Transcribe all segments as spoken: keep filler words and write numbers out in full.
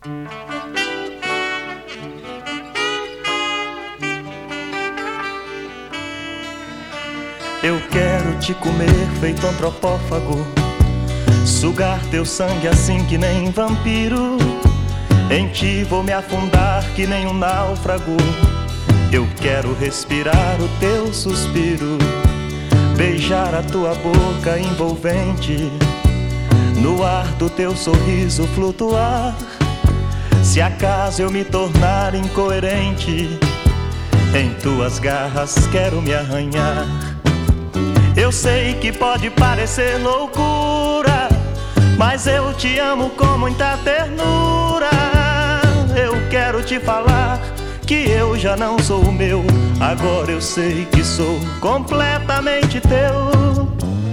Eu quero te comer feito antropófago, sugar teu sangue assim que nem vampiro. Em ti vou me afundar que nem um náufrago. Eu quero respirar o teu suspiro, beijar a tua boca envolvente, no ar do teu sorriso flutuar. Se acaso eu me tornar incoerente, em tuas garras quero me arranhar. Eu sei que pode parecer loucura, mas eu te amo com muita ternura. Eu quero te falar que eu já não sou o meu, agora eu sei que sou completamente teu.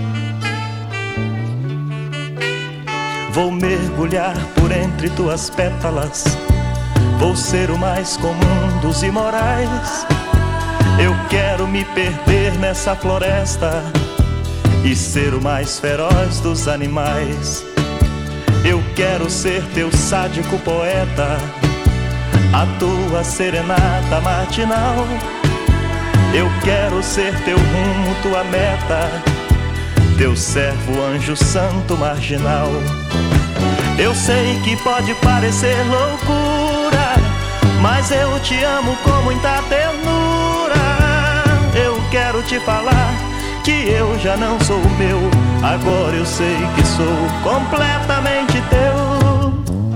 Vou mergulhar por entre tuas pétalas, vou ser o mais comum dos imorais. Eu quero me perder nessa floresta e ser o mais feroz dos animais. Eu quero ser teu sádico poeta, a tua serenata matinal. Eu quero ser teu rumo, tua meta, teu servo anjo santo marginal. Eu sei que pode parecer loucura, mas eu te amo com muita ternura. Eu quero te falar que eu já não sou o meu, agora eu sei que sou completamente teu.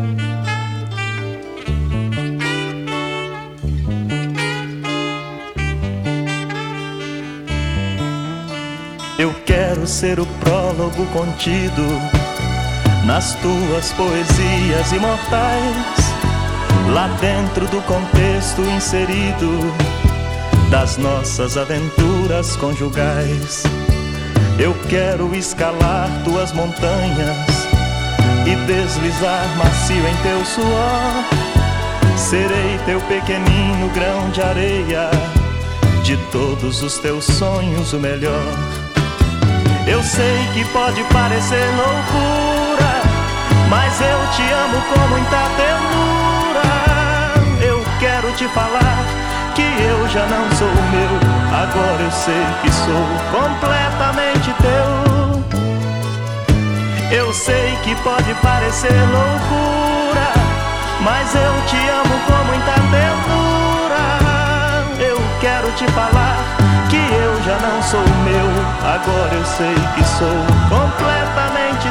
Eu quero ser o prólogo contido nas tuas poesias imortais, lá dentro do contexto inserido das nossas aventuras conjugais. Eu quero escalar tuas montanhas e deslizar macio em teu suor. Serei teu pequenino grão de areia, de todos os teus sonhos o melhor. Eu sei que pode parecer loucura, mas eu te amo com muita ternura. Eu quero te falar que eu já não sou o meu, agora eu sei que sou completamente teu. Eu sei que pode parecer loucura, mas eu te amo com muita ternura. Eu quero te falar que eu já não sou o meu, agora eu sei que sou completamente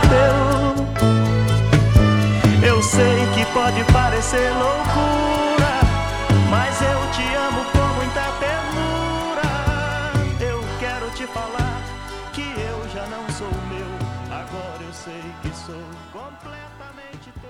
teu. Eu sei que pode parecer loucura, mas eu te amo com muita ternura. Eu quero te falar que eu já não sou o meu, agora eu sei que sou completamente teu.